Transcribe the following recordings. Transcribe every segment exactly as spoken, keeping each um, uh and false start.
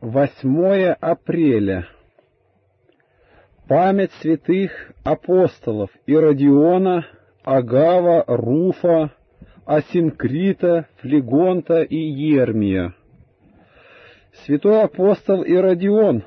Восьмое апреля. Память святых апостолов Иродиона, Агава, Руфа, Асинкрита, Флегонта и Ермия. Святой апостол Иродион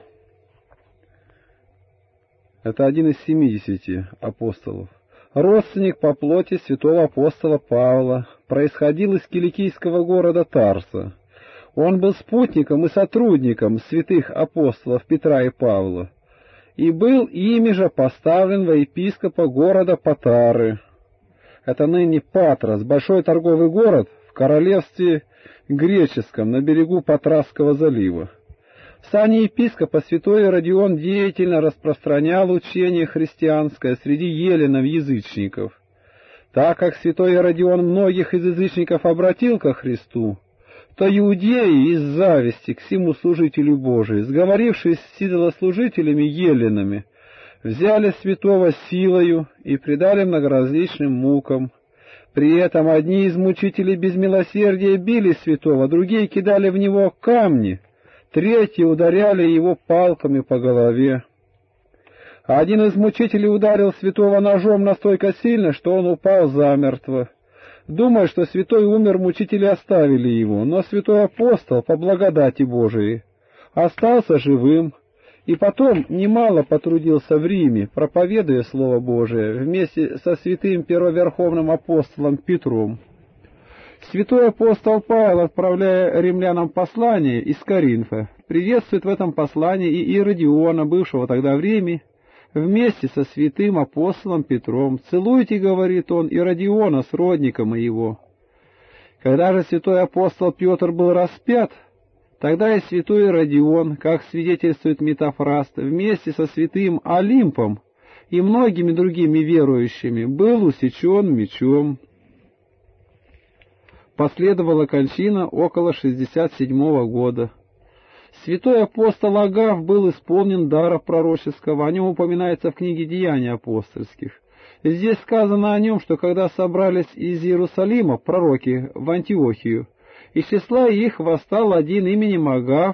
— это один из семидесяти апостолов, родственник по плоти святого апостола Павла, происходил из киликийского города Тарса. Он был спутником и сотрудником святых апостолов Петра и Павла, и был ими же поставлен во епископа города Патары. Это ныне Патрос, большой торговый город в королевстве греческом на берегу Патрасского залива. В сане епископа святой Иродион деятельно распространял учение христианское среди еленов-язычников. Так как святой Иродион многих из язычников обратил ко Христу, то иудеи из зависти к всему служителю Божию, сговорившись с идолослужителями еленами, взяли святого силою и предали многоразличным мукам. При этом одни из мучителей без милосердия били святого, другие кидали в него камни, третьи ударяли его палками по голове. Один из мучителей ударил святого ножом настолько сильно, что он упал замертво. Думая, что святой умер, мучители оставили его, но святой апостол, по благодати Божией, остался живым, и потом немало потрудился в Риме, проповедуя Слово Божие вместе со святым первоверховным апостолом Петром. Святой апостол Павел, отправляя римлянам послание из Коринфа, приветствует в этом послании и Иродиона, бывшего тогда в Риме, вместе со святым апостолом Петром. «Целуйте, — говорит он, — Иродиона, сродника моего». Когда же святой апостол Петр был распят, тогда и святой Иродион, как свидетельствует Метафраст, вместе со святым Олимпом и многими другими верующими был усечен мечом. Последовала кончина около шестьдесят седьмого года. Святой апостол Агав был исполнен дара пророческого, о нем упоминается в книге «Деяний апостольских». Здесь сказано о нем, что когда собрались из Иерусалима пророки в Антиохию, из числа их восстал один именем Агав,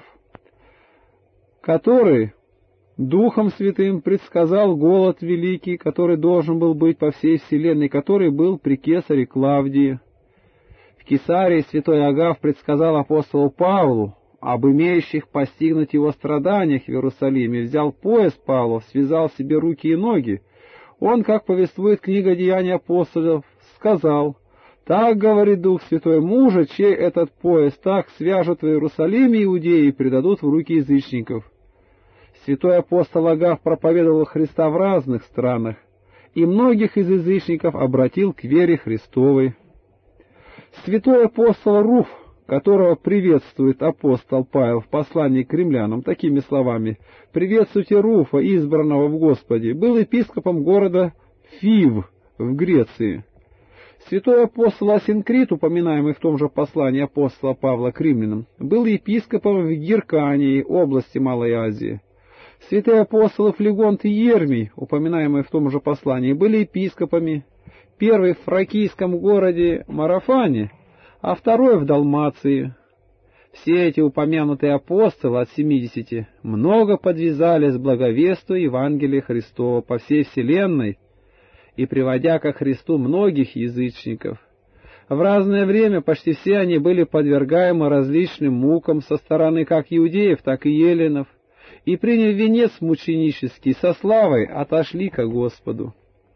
который Духом Святым предсказал голод великий, который должен был быть по всей вселенной, который был при кесаре Клавдии. В Кесарии святой Агав предсказал апостолу Павлу об имеющих постигнуть его страданиях в Иерусалиме, взял пояс Павла, связал себе руки и ноги. Он, как повествует книга «Деяний апостолов», сказал: «Так, — говорит Дух Святой, — мужа, чей этот пояс, так свяжут в Иерусалиме иудеи и предадут в руки язычников». Святой апостол Агав проповедовал Христа в разных странах, и многих из язычников обратил к вере Христовой. Святой апостол Руф, которого приветствует апостол Павел в послании к римлянам такими словами: «Приветствуйте Руфа, избранного в Господе», был епископом города Фив в Греции. Святой апостол Асинкрит, упоминаемый в том же послании апостола Павла к римлянам, был епископом в Гиркании, области Малой Азии. Святые апостолы Флегонт и Ермий, упоминаемые в том же послании, были епископами, первый в фракийском городе Марафане, а второй в Далмации. Все эти упомянутые апостолы от семидесяти много подвязались благовеству Евангелия Христова по всей вселенной и приводя ко Христу многих язычников. В разное время почти все они были подвергаемы различным мукам со стороны как иудеев, так и еленов, и, приняв венец мученический, со славой отошли ко Господу.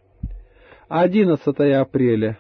одиннадцатое апреля.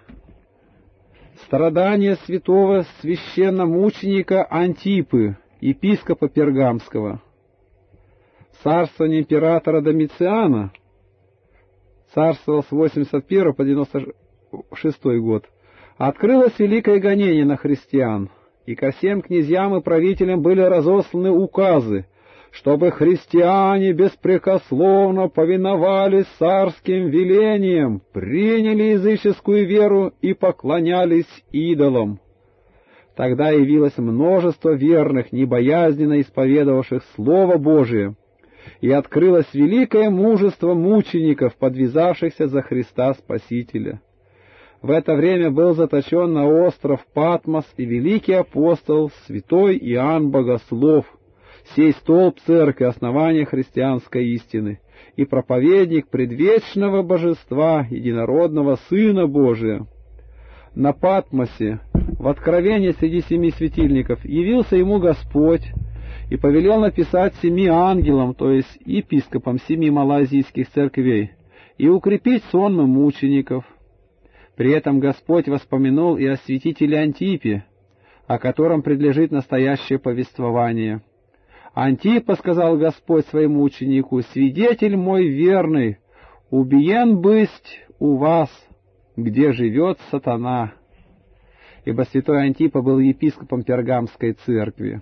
Страдания святого священномученика Антипы, епископа Пергамского. Царствование императора Домициана, царствовал с восемьдесят первого по девяносто шестой год, открылось великое гонение на христиан, и ко всем князьям и правителям были разосланы указы, чтобы христиане беспрекословно повиновались царским велениям, приняли языческую веру и поклонялись идолам. Тогда явилось множество верных, небоязненно исповедовавших Слово Божие, и открылось великое мужество мучеников, подвязавшихся за Христа Спасителя. В это время был заточен на остров Патмос и великий апостол святой Иоанн Богослов, сей столб церкви, основания христианской истины, и проповедник предвечного божества, единородного Сына Божия. На Патмосе, в откровении среди семи светильников, явился ему Господь и повелел написать семи ангелам, то есть епископам семи малоазийских церквей, и укрепить сонмом мучеников. При этом Господь воспомянул и о святителе Антипе, о котором предлежит настоящее повествование. «Антипа, — сказал Господь своему ученику, — свидетель мой верный, убиен бысть у вас, где живет сатана». Ибо святой Антипа был епископом Пергамской церкви.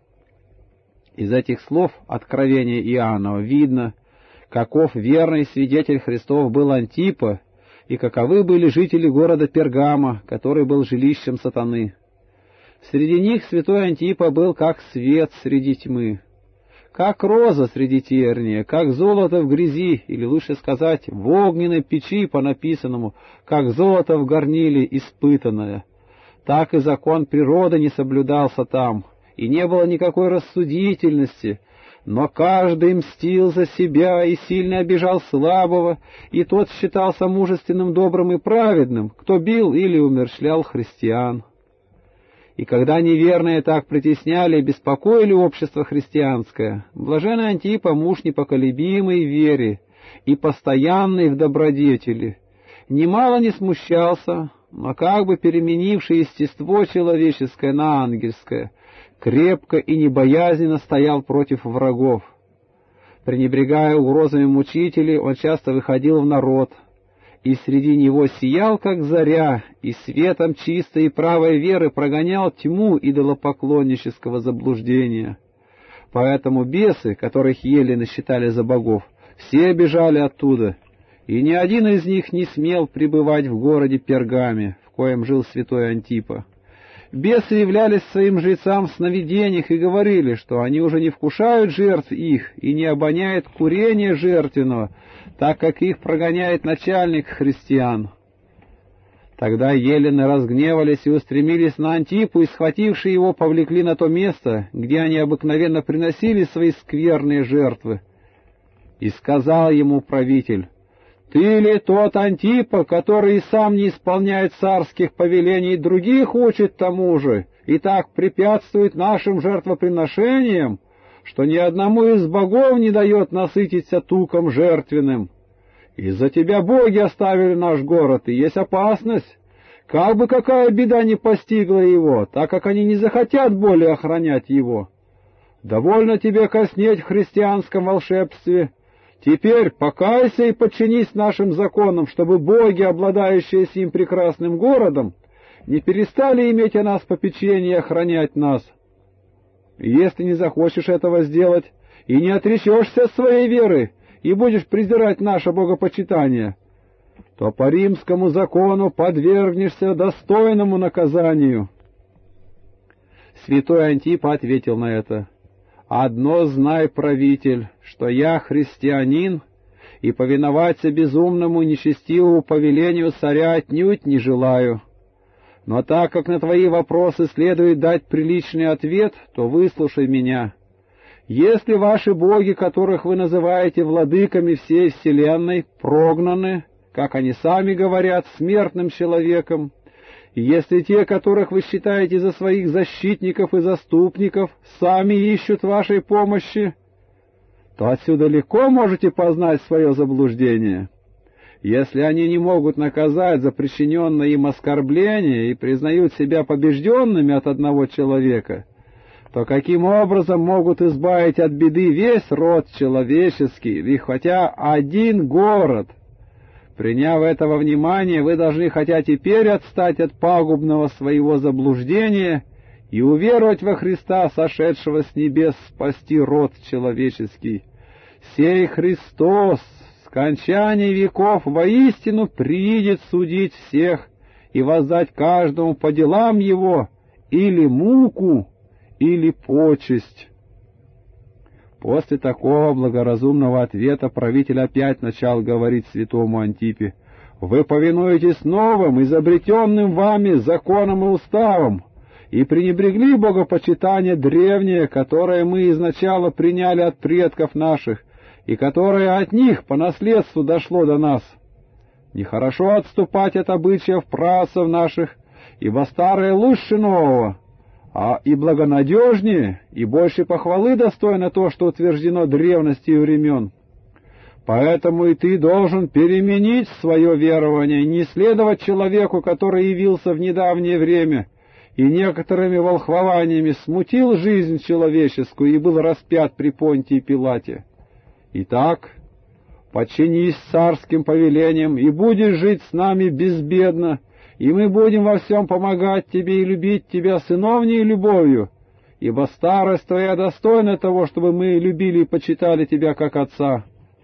Из этих слов откровения Иоаннова видно, каков верный свидетель Христов был Антипа, и каковы были жители города Пергама, который был жилищем сатаны. Среди них святой Антипа был как свет среди тьмы, как роза среди терния, как золото в грязи, или лучше сказать, в огненной печи по написанному, как золото в горниле испытанное. Так и закон природы не соблюдался там, и не было никакой рассудительности, но каждый мстил за себя и сильно обижал слабого, и тот считался мужественным, добрым и праведным, кто бил или умерщвлял христиан. И когда неверные так притесняли и беспокоили общество христианское, блаженный Антипа, муж непоколебимый в вере и постоянный в добродетели, немало не смущался, но как бы переменивший естество человеческое на ангельское, крепко и небоязненно стоял против врагов. Пренебрегая угрозами мучителей, он часто выходил в народ, и среди него сиял, как заря, и светом чистой и правой веры прогонял тьму идолопоклоннического заблуждения. Поэтому бесы, которых елены считали за богов, все бежали оттуда, и ни один из них не смел пребывать в городе Пергаме, в коем жил святой Антипа. Бесы являлись своим жрецам в сновидениях и говорили, что они уже не вкушают жертв их и не обоняют курения жертвенного, так как их прогоняет начальник христиан. Тогда елены разгневались и устремились на Антипу, и, схватившие его, повлекли на то место, где они обыкновенно приносили свои скверные жертвы. И сказал ему правитель: «Ты ли тот Антипа, который и сам не исполняет царских повелений, других учит тому же, и так препятствует нашим жертвоприношениям, что ни одному из богов не дает насытиться туком жертвенным? Из-за тебя боги оставили наш город, и есть опасность, как бы какая беда ни постигла его, так как они не захотят более охранять его. Довольно тебе коснеть в христианском волшебстве. Теперь покайся и подчинись нашим законам, чтобы боги, обладающие сим прекрасным городом, не перестали иметь о нас попечение и охранять нас. Если не захочешь этого сделать и не отречешься от своей веры и будешь презирать наше богопочитание, то по римскому закону подвергнешься достойному наказанию». Святой Антипа ответил на это: «Одно знай, правитель, что я христианин, и повиноваться безумному нечестивому повелению царя отнюдь не желаю. Но так как на твои вопросы следует дать приличный ответ, то выслушай меня. Если ваши боги, которых вы называете владыками всей вселенной, прогнаны, как они сами говорят, смертным человеком, и если те, которых вы считаете за своих защитников и заступников, сами ищут вашей помощи, то отсюда легко можете познать свое заблуждение. Если они не могут наказать за причиненное им оскорбление и признают себя побежденными от одного человека, то каким образом могут избавить от беды весь род человеческий, или хотя один город? Приняв это во внимание, вы должны хотя теперь отстать от пагубного своего заблуждения и уверовать во Христа, сошедшего с небес спасти род человеческий. Сей Христос, скончание веков, воистину приидет судить всех и воздать каждому по делам его или муку, или почесть». После такого благоразумного ответа правитель опять начал говорить святому Антипе: «Вы повинуетесь новым, изобретенным вами законам и уставам, и пренебрегли богопочитание древнее, которое мы изначально приняли от предков наших, и которое от них по наследству дошло до нас. Нехорошо отступать от обычаев праотцов наших, ибо старое лучше нового, а и благонадежнее, и больше похвалы достойно то, что утверждено древности и времен. Поэтому и ты должен переменить свое верование, не следовать человеку, который явился в недавнее время, и некоторыми волхвованиями смутил жизнь человеческую и был распят при Понтии Пилате. Итак, подчинись царским повелениям, и будешь жить с нами безбедно, и мы будем во всем помогать тебе и любить тебя сыновней любовью, ибо старость твоя достойна того, чтобы мы любили и почитали тебя как отца».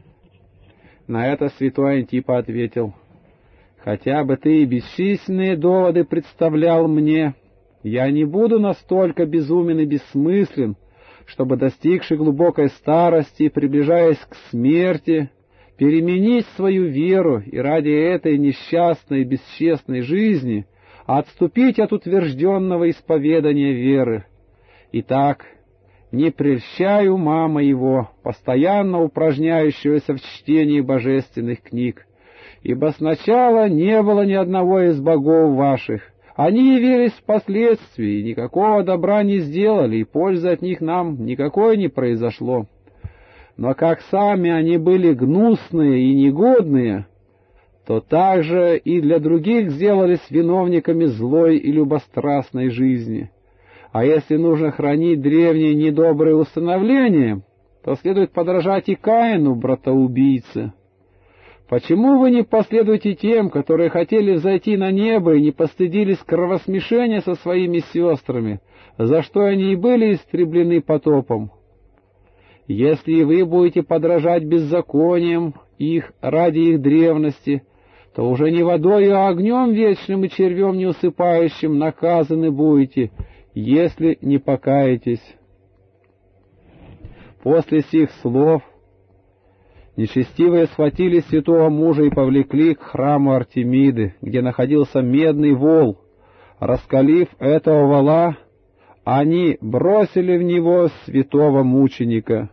На это святой Антипа ответил: «Хотя бы ты и бесчисленные доводы представлял мне, я не буду настолько безумен и бессмыслен, чтобы, достигши глубокой старости и приближаясь к смерти, переменить свою веру и ради этой несчастной и бесчестной жизни отступить от утвержденного исповедания веры. Итак, не прельщай ума моего, постоянно упражняющегося в чтении божественных книг, ибо сначала не было ни одного из богов ваших. Они явились впоследствии, никакого добра не сделали, и пользы от них нам никакой не произошло. Но как сами они были гнусные и негодные, то также и для других сделались виновниками злой и любострастной жизни. А если нужно хранить древние недобрые установления, то следует подражать и Каину, братоубийце. Почему вы не последуете тем, которые хотели взойти на небо и не постыдились кровосмешения со своими сестрами, за что они и были истреблены потопом? Если и вы будете подражать беззакониям их ради их древности, то уже не водой, а огнем вечным и червем неусыпающим наказаны будете, если не покаетесь». После сих слов нечестивые схватили святого мужа и повлекли к храму Артемиды, где находился медный вол. Раскалив этого вола, они бросили в него святого мученика.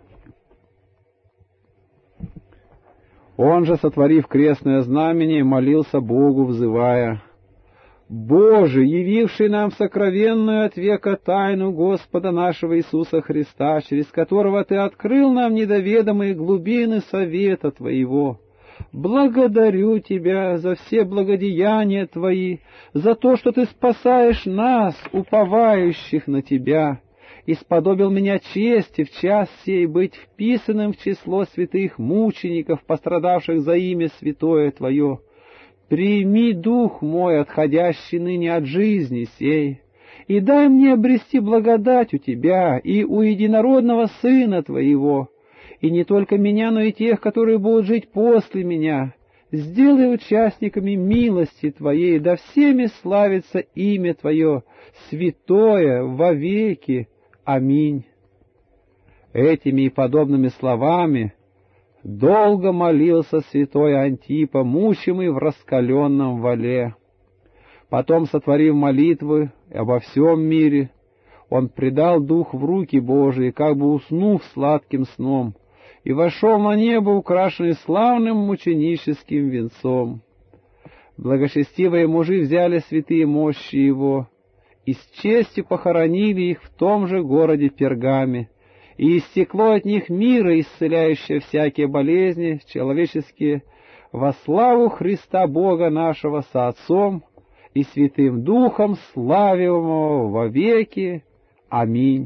Он же, сотворив крестное знамение, молился Богу, взывая: «Боже, явивший нам сокровенную от века тайну Господа нашего Иисуса Христа, через которого Ты открыл нам недоведомые глубины совета Твоего, благодарю Тебя за все благодеяния Твои, за то, что Ты спасаешь нас, уповающих на Тебя, и сподобил меня чести в час сей быть вписанным в число святых мучеников, пострадавших за имя святое Твое. Прими дух мой, отходящий ныне от жизни сей, и дай мне обрести благодать у Тебя и у единородного Сына Твоего, и не только меня, но и тех, которые будут жить после меня. Сделай участниками милости Твоей, да всеми славится имя Твое, святое вовеки. Аминь». Этими и подобными словами долго молился святой Антипа, мучимый в раскаленном воле. Потом, сотворив молитвы обо всем мире, он предал дух в руки Божии, как бы уснув сладким сном, и вошел на небо, украшенный славным мученическим венцом. Благочестивые мужи взяли святые мощи его и с честью похоронили их в том же городе Пергаме, и истекло от них мира, исцеляющее всякие болезни человеческие, во славу Христа Бога нашего со Отцом и Святым Духом, славимого во веки. Аминь.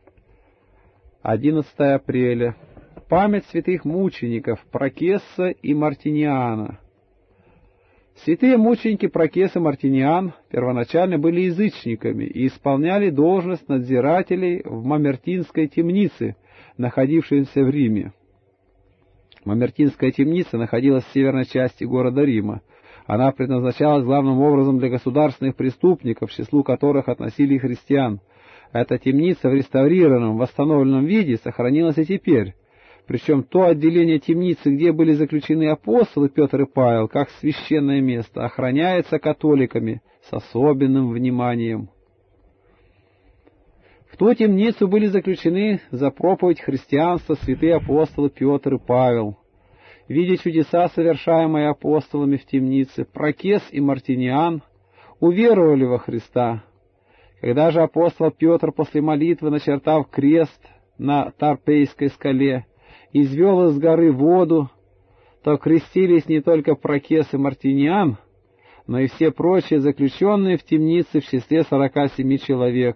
одиннадцатое апреля. Память святых мучеников Прокесса и Мартиниана. Святые мученики Прокесс и Мартиниан первоначально были язычниками и исполняли должность надзирателей в Мамертинской темнице, находившейся в Риме. Мамертинская темница находилась в северной части города Рима. Она предназначалась главным образом для государственных преступников, к числу которых относили и христиан. Эта темница в реставрированном, восстановленном виде сохранилась и теперь. Причем то отделение темницы, где были заключены апостолы Петр и Павел, как священное место, охраняется католиками с особенным вниманием. ту темницу были заключены за проповедь христианства святые апостолы Петр и Павел. Видя чудеса, совершаемые апостолами в темнице, Прокес и Мартиниан уверовали во Христа. Когда же апостол Петр после молитвы, начертав крест на Тарпейской скале, извел из горы воду, то крестились не только Прокес и Мартиниан, но и все прочие заключенные в темнице в числе сорока семи человек.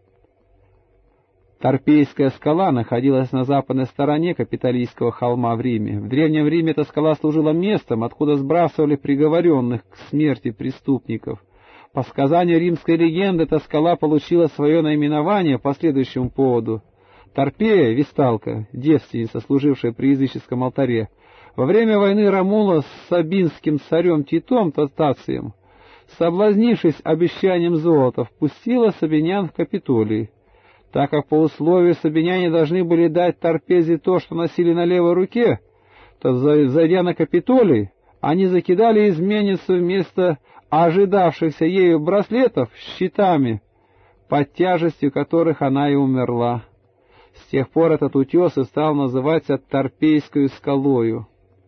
Тарпейская скала находилась на западной стороне Капитолийского холма в Риме. В Древнем Риме эта скала служила местом, откуда сбрасывали приговоренных к смерти преступников. По сказанию римской легенды, эта скала получила свое наименование по следующему поводу. Тарпея, весталка, девственница, служившая при языческом алтаре, во время войны Ромула с сабинским царем Титом Тацием, соблазнившись обещанием золота, впустила сабинян в Капитолий. Так как по условию сабиняне должны были дать Тарпезе то, что носили на левой руке, то, зайдя на Капитолий, они закидали изменницу вместо ожидавшихся ею браслетов щитами, под тяжестью которых она и умерла. С тех пор этот утес и стал называться Тарпейскую скалою.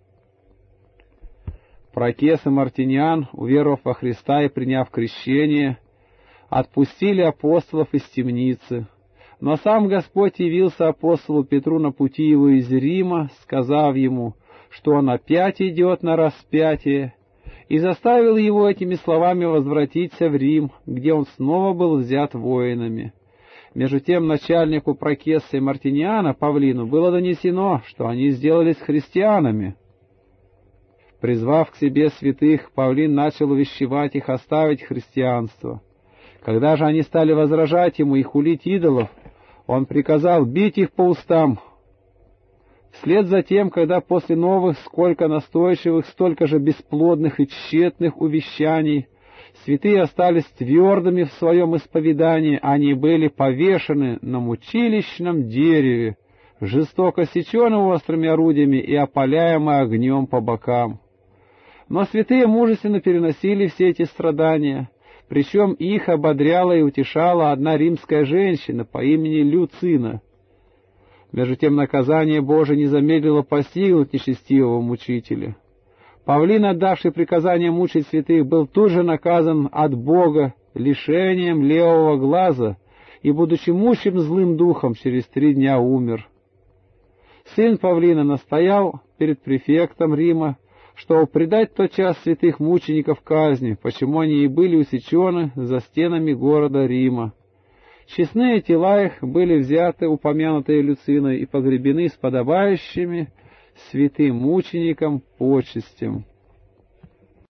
Прокес и Мартиниан, уверовав во Христа и приняв крещение, отпустили апостолов из темницы. Но сам Господь явился апостолу Петру на пути его из Рима, сказав ему, что он опять идет на распятие, и заставил его этими словами возвратиться в Рим, где он снова был взят воинами. Между тем начальнику Прокеса и Мартиниана, Павлину, было донесено, что они сделались христианами. Призвав к себе святых, Павлин начал увещевать их оставить христианство. Когда же они стали возражать ему и хулить идолов, он приказал бить их по устам. Вслед за тем, когда после новых, сколько настойчивых, столько же бесплодных и тщетных увещаний, святые остались твердыми в своем исповедании, они были повешены на мучилищном дереве, жестоко сечены острыми орудиями и опаляемы огнем по бокам. Но святые мужественно переносили все эти страдания, причем их ободряла и утешала одна римская женщина по имени Люцина. Между тем наказание Божие не замедлило постигнуть нечестивого мучителя. Павлин, отдавший приказание мучить святых, был тут же наказан от Бога лишением левого глаза и, будучи мучим злым духом, через три дня умер. Сын Павлина настоял перед префектом Рима, чтобы предать тотчас святых мучеников казни, почему они и были усечены за стенами города Рима. Честные тела их были взяты, упомянутые Люциной, и погребены с подобающими святым мученикам почестям.